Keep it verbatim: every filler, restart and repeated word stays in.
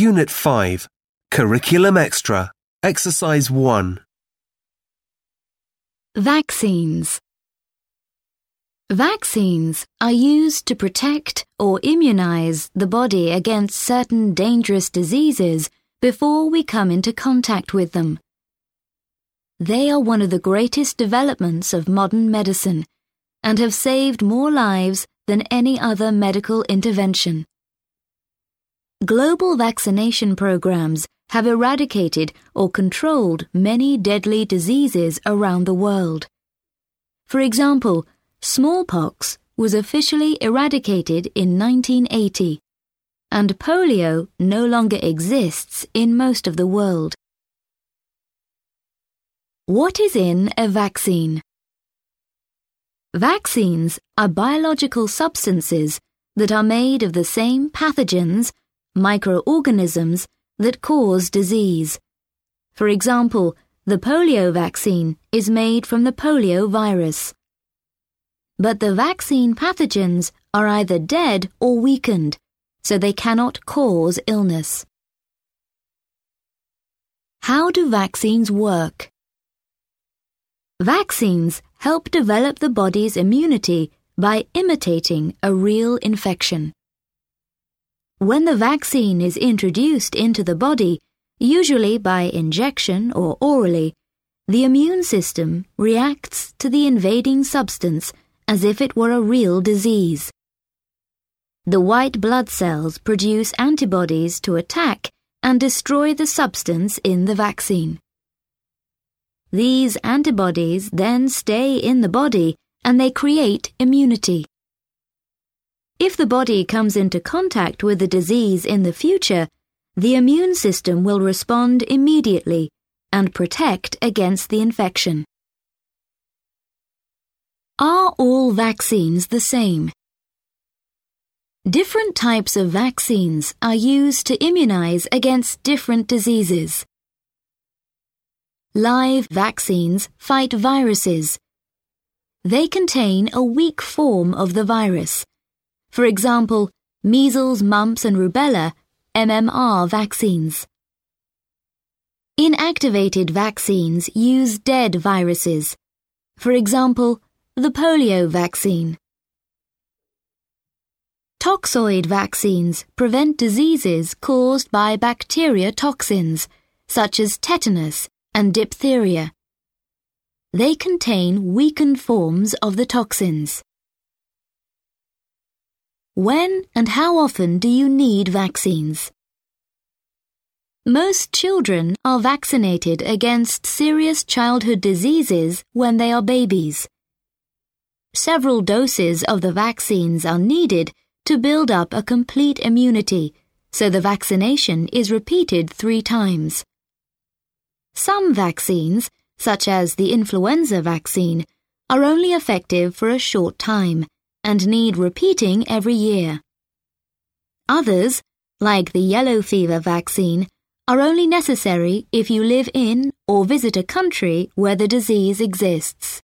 Unit five, Curriculum Extra, Exercise one. Vaccines. Vaccines are used to protect or immunize the body against certain dangerous diseases before we come into contact with them. They are one of the greatest developments of modern medicine and have saved more lives than any other medical intervention. Global vaccination programs have eradicated or controlled many deadly diseases around the world. For example, smallpox was officially eradicated in nineteen eighty, and polio no longer exists in most of the world. What is in a vaccine? Vaccines are biological substances that are made of the same pathogens, microorganisms, that cause disease. For example, the polio vaccine is made from the polio virus. But the vaccine pathogens are either dead or weakened, so they cannot cause illness. How do vaccines work? Vaccines help develop the body's immunity by imitating a real infection. When the vaccine is introduced into the body, usually by injection or orally, the immune system reacts to the invading substance as if it were a real disease. The white blood cells produce antibodies to attack and destroy the substance in the vaccine. These antibodies then stay in the body and they create immunity. If the body comes into contact with the disease in the future, the immune system will respond immediately and protect against the infection. Are all vaccines the same? Different types of vaccines are used to immunize against different diseases. Live vaccines fight viruses. They contain a weak form of the virus. For example, measles, mumps and rubella, M M R vaccines. Inactivated vaccines use dead viruses. For example, the polio vaccine. Toxoid vaccines prevent diseases caused by bacteria toxins, such as tetanus and diphtheria. They contain weakened forms of the toxins. When and how often do you need vaccines? Most children are vaccinated against serious childhood diseases when they are babies. Several doses of the vaccines are needed to build up a complete immunity, so the vaccination is repeated three times. Some vaccines, such as the influenza vaccine, are only effective for a short time and need repeating every year. Others, like the yellow fever vaccine, are only necessary if you live in or visit a country where the disease exists.